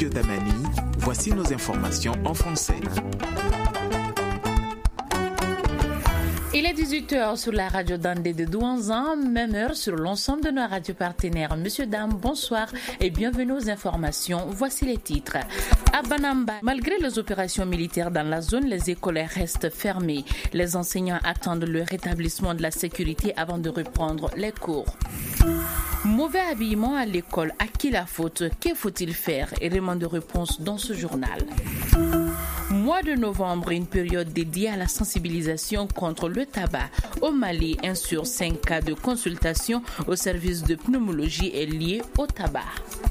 studio Tamani, voici nos informations en français. Il est 18h sur la radio Dandé de Douanzan, même heure sur l'ensemble de nos radios partenaires. Monsieur, dames, bonsoir et bienvenue aux informations. Voici les titres. À Banamba, malgré les opérations militaires dans la zone, les écoles restent fermées. Les enseignants attendent le rétablissement de la sécurité avant de reprendre les cours. Mauvais habillement à l'école, à qui la faute? Que faut-il faire? Élément de réponse dans ce journal. Mois de novembre, une période dédiée à la sensibilisation contre le tabac. Au Mali, 1 sur 5 cas de consultation au service de pneumologie est lié au tabac.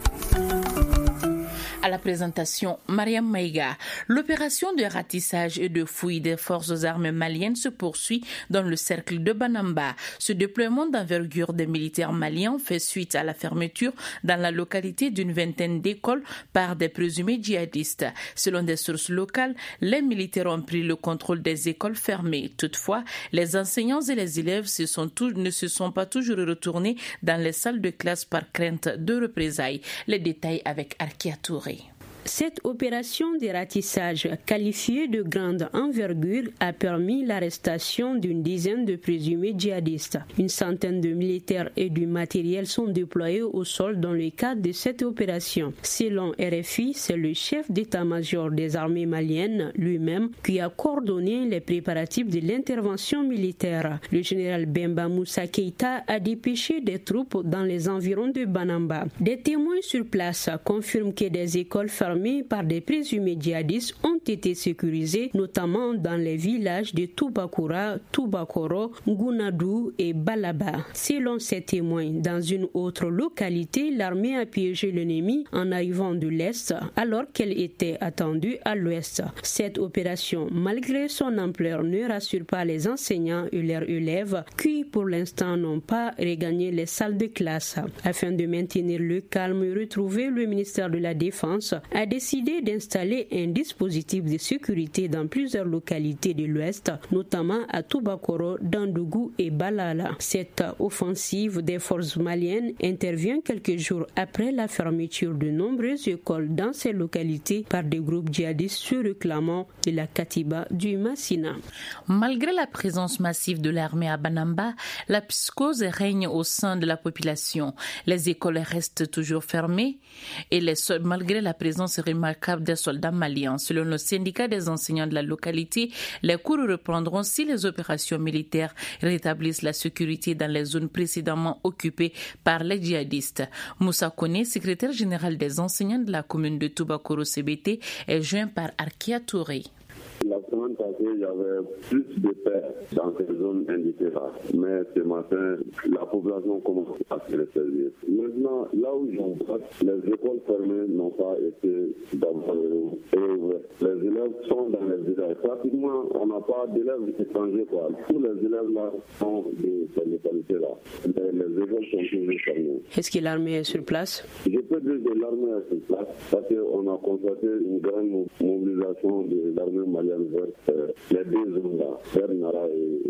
À la présentation, Mariam Maïga. L'opération de ratissage et de fouille des forces armées maliennes se poursuit dans le cercle de Banamba. Ce déploiement d'envergure des militaires maliens fait suite à la fermeture dans la localité d'une vingtaine d'écoles par des présumés djihadistes. Selon des sources locales, les militaires ont pris le contrôle des écoles fermées. Toutefois, les enseignants et les élèves ne se sont pas toujours retournés dans les salles de classe par crainte de représailles. Les détails avec Arkia Touré. Cette opération de ratissage qualifiée de grande envergure a permis l'arrestation d'une dizaine de présumés djihadistes. Une centaine de militaires et du matériel sont déployés au sol dans le cadre de cette opération. Selon RFI, c'est le chef d'état-major des armées maliennes lui-même qui a coordonné les préparatifs de l'intervention militaire. Le général Bemba Moussa Keïta a dépêché des troupes dans les environs de Banamba. Des témoins sur place confirment que des écoles fermées par des présumés djihadistes ont été sécurisés, notamment dans les villages de Toubakoura, Toubakoro, Ngounadou et Balaba. Selon ces témoins, dans une autre localité, l'armée a piégé l'ennemi en arrivant de l'Est alors qu'elle était attendue à l'Ouest. Cette opération, malgré son ampleur, ne rassure pas les enseignants et leurs élèves qui, pour l'instant, n'ont pas regagné les salles de classe. Afin de maintenir le calme et retrouver le ministère de la Défense a décidé d'installer un dispositif de sécurité dans plusieurs localités de l'Ouest, notamment à Toubakoro, Dandougou et Balala. Cette offensive des forces maliennes intervient quelques jours après la fermeture de nombreuses écoles dans ces localités par des groupes djihadistes se réclamant de la Katiba du Massina. Malgré la présence massive de l'armée à Banamba, la psychose règne au sein de la population. Les écoles restent toujours fermées et malgré la présence remarquable des soldats maliens. Selon le syndicat des enseignants de la localité, les cours reprendront si les opérations militaires rétablissent la sécurité dans les zones précédemment occupées par les djihadistes. Moussa Kone, secrétaire général des enseignants de la commune de Toubakoro CBT, est joint par Arkia Touré. La semaine passée, il y avait plus de paix dans ces zones indiquées là. Mais ce matin, la population commence à se ressaisir. Maintenant, là où j'en vois, les écoles fermées n'ont pas été d'abord réouvertes. Les élèves sont dans les villages. Pratiquement, on n'a pas d'élèves étrangers. Tous les élèves là sont de ces localités-là. Les écoles sont toujours fermées. Est-ce que l'armée est sur place? Je peux dire que l'armée est sur place parce qu'on a constaté une grande mobilisation de l'armée malienne vers les deux zones là, vers Nara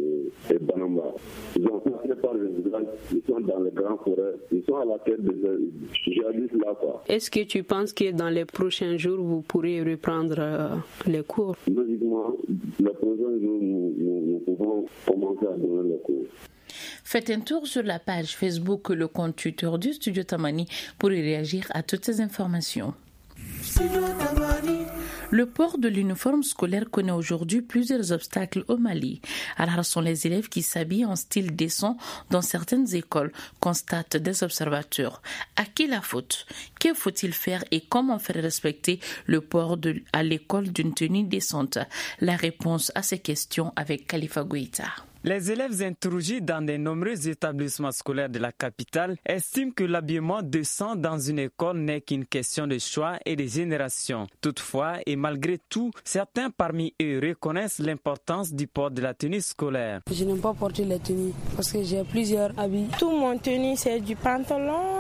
et Banamba. Ils ont passé par les villages, ils sont dans les grandes forêts, ils sont à la tête des djihadistes là. Est-ce que tu penses que dans les prochains jours, vous pourrez reprendre les cours? Logiquement, les prochains jours, nous pouvons commencer à donner les cours. Faites un tour sur la page Facebook, le compte Twitter du Studio Tamani pour y réagir à toutes ces informations. Le port de l'uniforme scolaire connaît aujourd'hui plusieurs obstacles au Mali. Rares sont les élèves qui s'habillent en style décent dans certaines écoles, constatent des observateurs. À qui la faute? Que faut-il faire et comment faire respecter le port à l'école d'une tenue décente? La réponse à ces questions avec Khalifa Goïta. Les élèves interrogés dans de nombreux établissements scolaires de la capitale estiment que l'habillement décent dans une école n'est qu'une question de choix et de génération. Toutefois, et malgré tout, certains parmi eux reconnaissent l'importance du port de la tenue scolaire. Je n'aime pas porter la tenue parce que j'ai plusieurs habits. Tout mon tenue, c'est du pantalon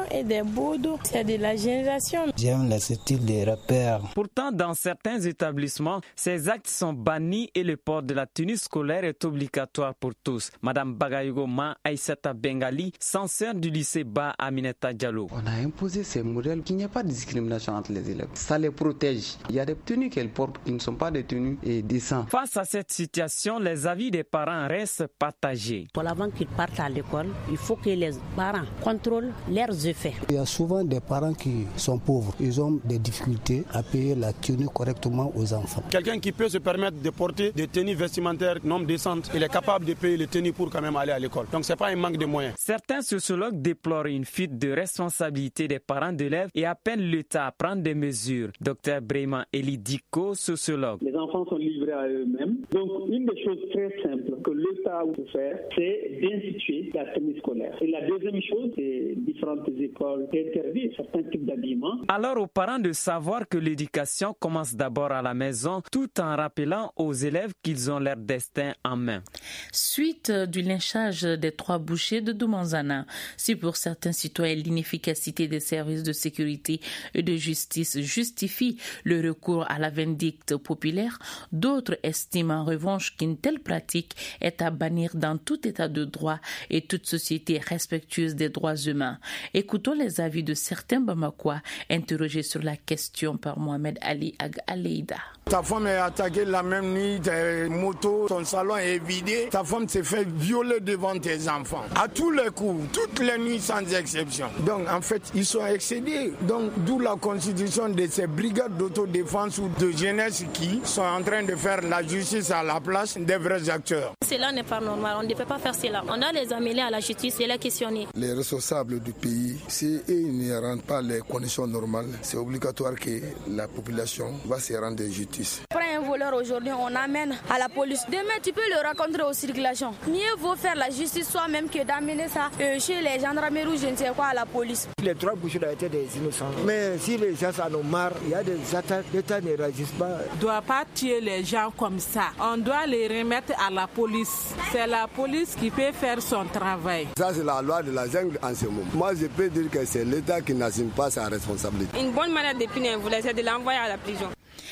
et des bouddhos, c'est de la génération. J'aime le style des rappeurs. Pourtant, dans certains établissements, ces actes sont bannis et le port de la tenue scolaire est obligatoire pour tous. Madame Bagayogo Ma Aïssata Bengali, censeur du lycée Ba Aminata Diallo. On a imposé ces modèles qu'il n'y a pas de discrimination entre les élèves. Ça les protège. Il y a des tenues qu'elles portent qui ne sont pas des tenues décentes. Face à cette situation, les avis des parents restent partagés. Avant qu'ils partent à l'école, il faut que les parents contrôlent leurs effets. Il y a souvent des parents qui sont pauvres. Ils ont des difficultés à payer la tenue correctement aux enfants. Quelqu'un qui peut se permettre de porter des tenues vestimentaires non décentes, il est capable de payer les tenues pour quand même aller à l'école. Donc ce n'est pas un manque de moyens. Certains sociologues déplorent une fuite de responsabilité des parents d'élèves et appellent l'État à prendre des mesures. Dr Breyman Elidiko, sociologue. Les enfants sont livrés à eux-mêmes. Donc une des choses très simples que l'État peut faire, c'est d'instituer la tenue scolaire. Et la deuxième chose, c'est différentes écoles d'interdire certains types d'habillement. Alors aux parents de savoir que l'éducation commence d'abord à la maison, tout en rappelant aux élèves qu'ils ont leur destin en main. Suite du lynchage des 3 bouchers de Doumanzana, si pour certains citoyens l'inefficacité des services de sécurité et de justice justifie le recours à la vindicte populaire, d'autres estiment en revanche qu'une telle pratique est à bannir dans tout état de droit et toute société respectueuse des droits humains. Écoutons les avis de certains Bamakois interrogés sur la question par Mohamed Ali Ag Aleida. Ta femme est attaquée la même nuit, tes motos, ton salon est vidé, ta femme s'est fait violer devant tes enfants. À tous les coups, toutes les nuits sans exception. Donc en fait, ils sont excédés. Donc d'où la constitution de ces brigades d'autodéfense ou de jeunesse qui sont en train de faire la justice à la place des vrais acteurs. Cela n'est pas normal, on ne peut pas faire cela. On doit les amener à la justice et les questionner. Les responsables du pays, si ils ne rendent pas les conditions normales, c'est obligatoire que la population va se rendre justice. Prends un voleur aujourd'hui, on amène à la police. Demain, tu peux le rencontrer aux circulations. Mieux vaut faire la justice soi-même que d'amener ça chez les gendarmeries ou je ne sais quoi à la police. Les 3 bouchers étaient des innocents. Mais si les gens en ont marre, il y a des attaques, l'État ne réagit pas. On ne doit pas tuer les gens comme ça. On doit les remettre à la police. C'est la police qui peut faire son travail. Ça, c'est la loi de la jungle en ce moment. Moi, je peux dire que c'est l'État qui n'assume pas sa responsabilité. Une bonne manière de punir un voleur, c'est de l'envoyer à la prison.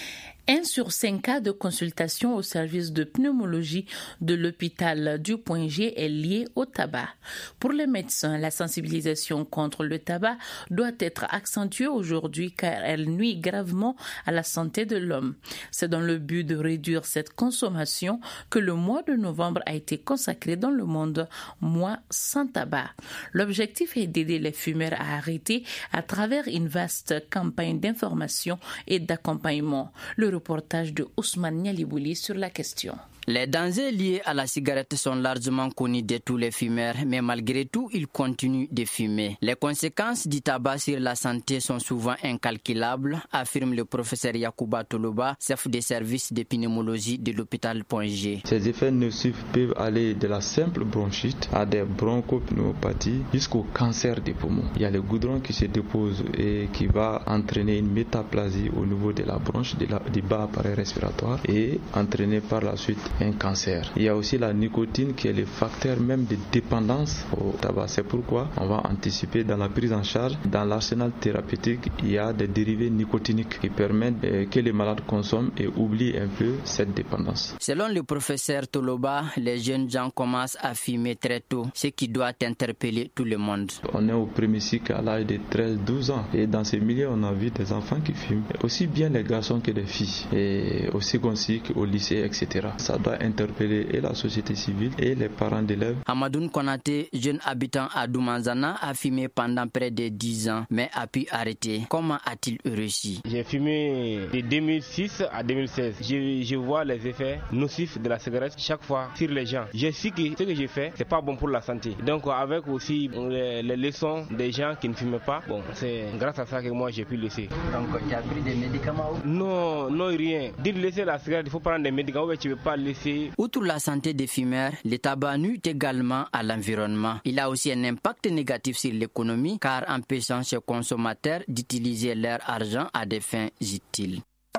1 sur 5 cas de consultation au service de pneumologie de l'hôpital du Point G est lié au tabac. Pour les médecins, la sensibilisation contre le tabac doit être accentuée aujourd'hui car elle nuit gravement à la santé de l'homme. C'est dans le but de réduire cette consommation que le mois de novembre a été consacré dans le monde mois sans tabac. L'objectif est d'aider les fumeurs à arrêter à travers une vaste campagne d'information et d'accompagnement. Le reportage de Ousmane Nialibouli sur la question. Les dangers liés à la cigarette sont largement connus de tous les fumeurs, mais malgré tout, ils continuent de fumer. Les conséquences du tabac sur la santé sont souvent incalculables, affirme le professeur Yacouba Toloba, chef des services de pneumologie de l'hôpital Point G. Ces effets nocifs peuvent aller de la simple bronchite à des bronchopnéopathies jusqu'au cancer des poumons. Il y a le goudron qui se dépose et qui va entraîner une métaplasie au niveau de la bronche, du bas appareil respiratoire et entraîner par la suite un cancer. Il y a aussi la nicotine qui est le facteur même de dépendance au tabac. C'est pourquoi on va anticiper dans la prise en charge. Dans l'arsenal thérapeutique, il y a des dérivés nicotiniques qui permettent que les malades consomment et oublient un peu cette dépendance. Selon le professeur Toloba, les jeunes gens commencent à fumer très tôt, ce qui doit interpeller tout le monde. On est au premier cycle à l'âge de 13-12 ans et dans ces milieux, on a vu des enfants qui fument, aussi bien les garçons que les filles, et au second cycle, au lycée, etc. Ça doit interpeller et la société civile et les parents d'élèves. Hamadoun Konaté, jeune habitant à Doumanzana, a fumé pendant près de 10 ans, mais a pu arrêter. Comment a-t-il réussi? J'ai fumé de 2006 à 2016. Je vois les effets nocifs de la cigarette chaque fois sur les gens. Je sais que ce que j'ai fait, c'est pas bon pour la santé. Donc avec aussi les leçons des gens qui ne fument pas, bon, c'est grâce à ça que moi j'ai pu laisser. Donc tu as pris des médicaments? Non, rien. Dire laisser la cigarette, il faut prendre des médicaments, mais tu ne peux pas laisser. Outre la santé des fumeurs, le tabac nuit également à l'environnement. Il a aussi un impact négatif sur l'économie car empêchant ses consommateurs d'utiliser leur argent à des fins utiles.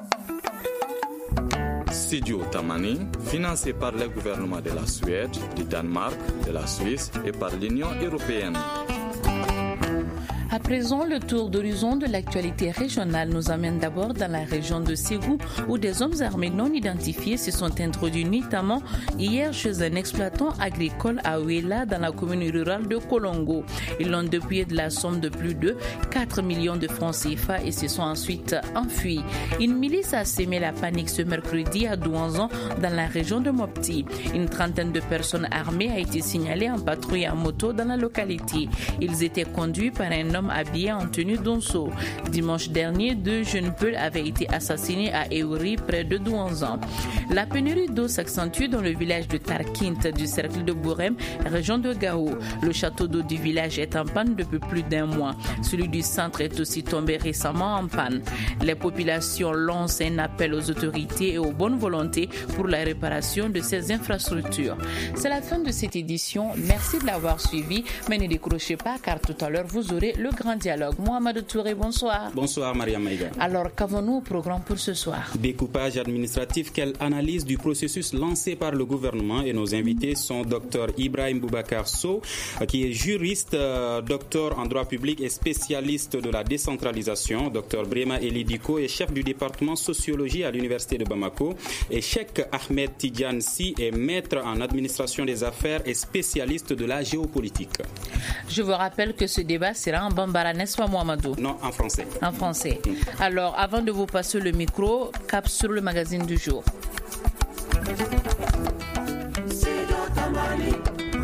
Studio Tamani, financé par le gouvernement de la Suède, du Danemark, de la Suisse et par l'Union européenne. À présent, le tour d'horizon de l'actualité régionale nous amène d'abord dans la région de Ségou où des hommes armés non identifiés se sont introduits notamment hier chez un exploitant agricole à Ouéla dans la commune rurale de Kolongo. Ils l'ont dépouillé de la somme de plus de 4 millions de francs CFA et se sont ensuite enfuis. Une milice a sémé la panique ce mercredi à Douanzan dans la région de Mopti. Une trentaine de personnes armées a été signalée en patrouille à moto dans la localité. Ils étaient conduits par un homme habillé en tenue d'onceau. Dimanche dernier, 2 jeunes Peuls avaient été assassinés à Eouri, près de Douanzan. La pénurie d'eau s'accentue dans le village de Tarkint du cercle de Bourem, région de Gao. Le château d'eau du village est en panne depuis plus d'un mois. Celui du centre est aussi tombé récemment en panne. Les populations lancent un appel aux autorités et aux bonnes volontés pour la réparation de ces infrastructures. C'est la fin de cette édition. Merci de l'avoir suivi, mais ne décrochez pas car tout à l'heure vous aurez le grand dialogue. Mohamed Touré, bonsoir. Bonsoir Maria Maïga. Alors, qu'avons-nous au programme pour ce soir? Découpage administratif, quelle analyse du processus lancé par le gouvernement? Et nos invités sont Dr Ibrahim Boubacar Sow, qui est juriste, docteur en droit public et spécialiste de la décentralisation. Dr Brema Elidiko est chef du département sociologie à l'université de Bamako. Et Cheikh Ahmed Tidiane Si est maître en administration des affaires et spécialiste de la géopolitique. Je vous rappelle que ce débat sera en bambara, n'est-ce pas Mohamedou? Non, en français. En français. Alors, avant de vous passer le micro, cap sur le magazine du jour.